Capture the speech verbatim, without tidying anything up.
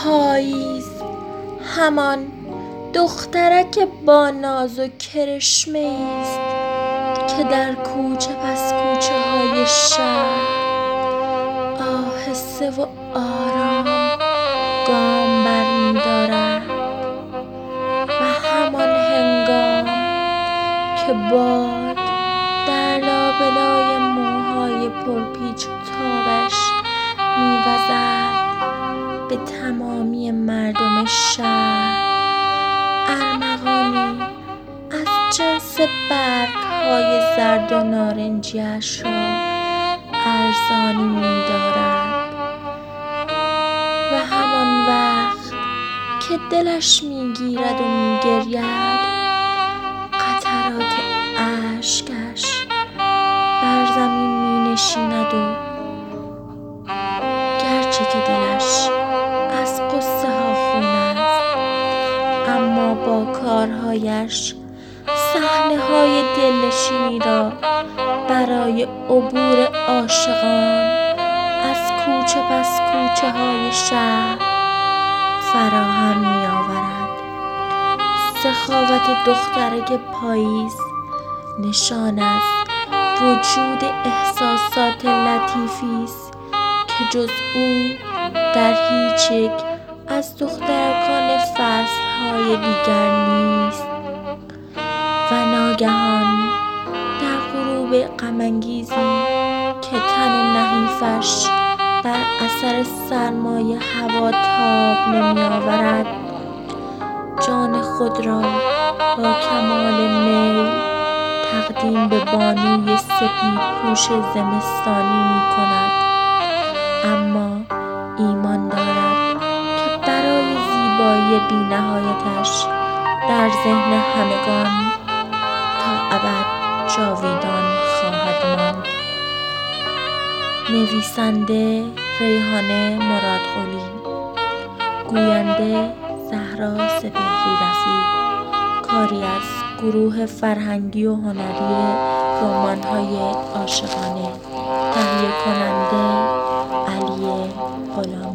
پاییز همان دخترک با ناز و کرشمه ایست که در کوچه پس کوچه های شهر آهسته و آرام گام برمی دارد و همان هنگام که باد در لابلای موهای پرپیچ و تابش می‌وزد به تمامی مردم شهر ارمغانی از جنس برگ‌های زرد و نارنجی‌اش را ارزانی می‌دارد و همان وقت که دلش می‌گیرد و می‌گرید قطرات اشکش بر زمین می‌نشیند و گرچه که دلش از غصه ها خون است اما با کارهایش صحنه های دلنشینی را برای عبور عاشقان از کوچه پس کوچه های شهر فراهم می آورد. سخاوت دخترک پاییز نشان از وجود احساسات لطیفی است که جز او در هیچ یک از دخترکان فصل‌های دیگر نیست. و ناگهان در غروب غم‌انگیزی که تن نحیفش بر اثر سرمای هوا تاب نمی‌آورد جان خود را با کمال میل تقدیم به بانوی سپیدپوش زمستانی می‌کند، اما ایمان دارد که برای زیبایی بی‌نهایتش در ذهن همگان تا ابد جاویدان خواهد ماند. نویسنده ریحانه مرادقلی، گوینده زهرا سپهری رفیع، کاری از گروه فرهنگی و هنری رمان‌های عاشقانه، تهیه کننده علی غلامی.